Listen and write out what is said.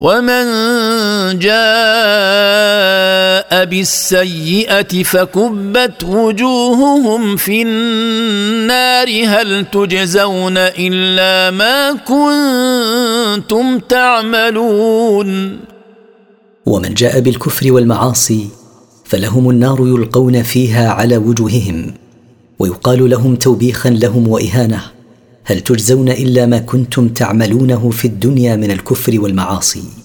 ومن جاء بالسيئة فكبت وجوههم في النار هل تجزون إلا ما كنتم تعملون. ومن جاء بالكفر والمعاصي فلهم النار يلقون فيها على وجوههم ويقال لهم توبيخا لهم وإهانة: هل تجزون إلا ما كنتم تعملونه في الدنيا من الكفر والمعاصي.